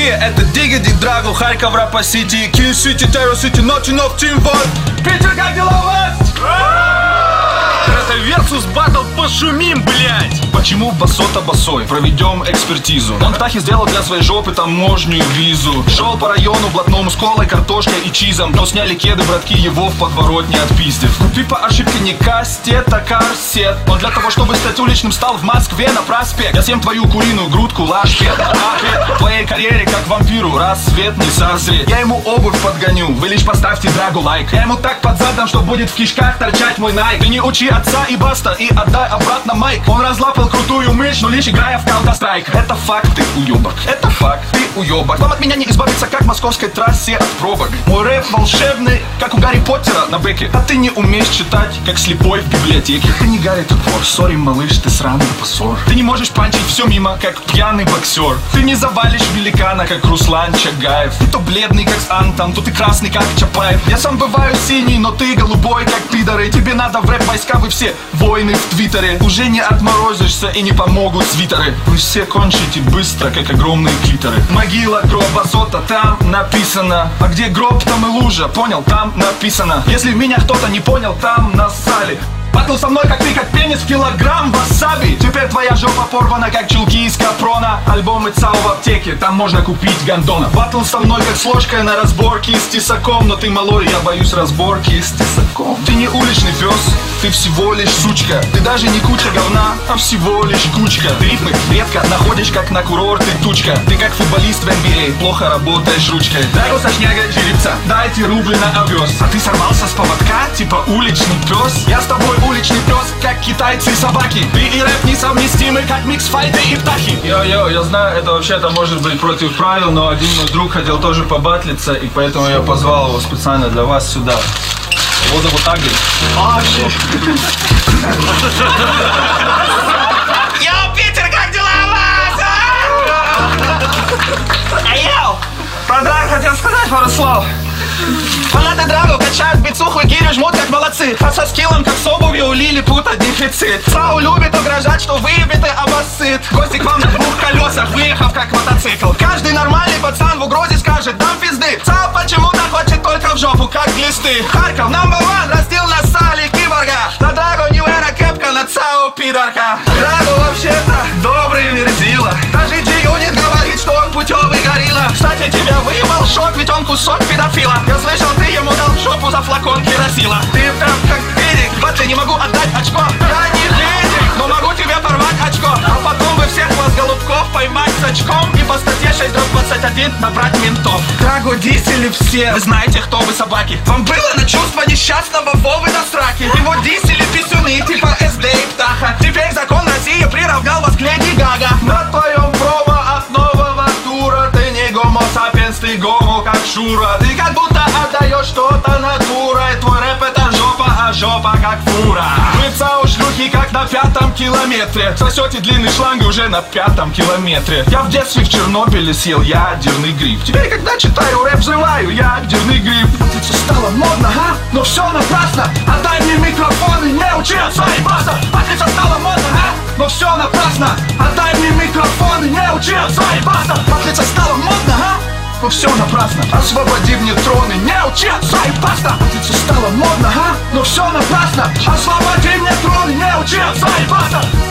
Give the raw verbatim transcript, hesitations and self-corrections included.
Привет, это Дигги Драго, Харьков, Рапа Сити, Киев Сити, Террор Сити, Нотинов, Тим Вот. Питер, как дела у вас? Это Версус Баттл, пошумим, блять! Почему басота босой? Проведем экспертизу. Он в Тахе сделал для своей жопы таможню и визу. Шел по району блатному с колой, картошкой и чизом. Но сняли кеды, братки, его в подворотне отпиздив. Но ты по ошибке не кастет, а корсет. Он для того, чтобы стать уличным, стал в Москве на проспект. Я съем твою куриную грудку, лашпет. В твоей карьере, как вампиру, рассвет не созреть. Я ему обувь подгоню, вы лишь поставьте Драгу лайк. Я ему так под задом, что будет в кишках торчать мой найк. Ты не учи отца и баста, и отдай обратно майк. Он разлапал крутую мышь, но лишь играя в Counter-Strike. Это факт, ты уебок, это факт, ты уебок. Вам от меня не избавиться, как в московской трассе от пробок. Мой рэп волшебный, как у Гарри Поттера на бэке. А ты не умеешь читать, как слепой в библиотеке. Ты не Гарри, ты вор, сори, малыш, ты сраный посор. Ты не можешь панчить все мимо, как пьяный боксер. Ты не завалишь великана, как Руслан Чагаев. Ты то бледный, как Антон, то ты красный, как Чапаев. Я сам бываю синий, но ты голубой, как пидоры. Тебе надо в рэп-войска, вы все воины в твиттере. Уже не отморозишься и не помогут свитеры. Вы все кончите быстро, как огромные клиторы. Могила, гроб, басота, там написано. А где гроб, там и лужа, понял, там написано. Если меня кто-то не понял, там нассали. Баттл со мной, как ты, как пенис в килограмм васаби. Теперь твоя жопа порвана, как чулки из капрона. Альбомы ЦАО в аптеке, там можно купить гондона. Баттл со мной, как с ложкой на разборке с тесаком. Но ты малой, я боюсь разборки с тесаком. Ты не уличный пес, ты всего лишь сучка. Ты даже не куча говна, а всего лишь кучка. Ты ритмы редко находишь, как на курорте тучка. Ты как футболист в эн би эй, плохо работаешь ручкой. Драго со шняга жеребца, дайте рубль на овес. А ты сорвался с поводка, типа уличный пес. Я с тобой уличный пес, как китайцы и собаки. Ты и рэп несовместимы, как микс-файты и птахи. Йо-йо, я знаю, это вообще-то может быть против правил, но один мой друг хотел тоже побатлиться, и поэтому я позвал его специально для вас сюда. Его зовут Агли. Йоу, Питер, как дела у вас? Йоу! Про Драго хотел сказать пару слов. Фанаты Драго качают бицуху и гирю, жмут как молодцы. А со скиллом, как с обувью, у Лилипута дефицит. ЦАО любит угрожать, что выебет и обоссыт. Гости к вам на двух колесах, выехав как мотоцикл. Каждый нормальный пацан в угрозе скажет, дам пизды. ЦАО почему-то хочет только в жопу, как глисты. Харьков, number one, растил на сале киборга. На Драго не эра кепка, на ЦАО пидорка. Драго вообще-то добрый верзила. Даже G-Unit говорит, что он путевый горилла. Кстати, тебя выебал шок, ведь он кусок педофила. Я слышал, ты ему дал в жопу за флакон керосила. Ты прям как Эдик, в батле не могу отдать очко. Я не Эдик, но могу тебе порвать очко. А потом вы всех вас, голубков, поймать с очком. И по статье шесть двадцать один набрать ментов. Драго дисели все, вы знаете, кто вы собаки. Вам было на чувство несчастного Вовы до сраки. Его дисели писюны, типа эс дэ и Птаха. Теперь закон России приравнял вас к Леди Гага. На твоем промо от нового тура. Ты не гомо сапиенс, ты гомо как Шура. Ты как будто отдаешь что-то натурой. Твой рэп это жопа, а жопа как фура. Вы ЦАО шлюхи как на пятом километре. Сосете длинный шланг уже на пятом километре. Я в детстве в Чернобыле съел ядерный гриб. Теперь когда читаю рэп, взрываю ядерный гриб. Патлиться стало модно, а? Но все напрасно. Отдай мне микрофон и не учиться ебаться. Патлиться стало модно, а? Но все напрасно. Отдай мне микрофон и не учиться ебаться. Патлиться стало модно, а? Но все напрасно. Освободи мне трон и не учиться и баста. Патлиться стало модно, а? Но все напрасно. Освободи мне трон и не учиться и баста.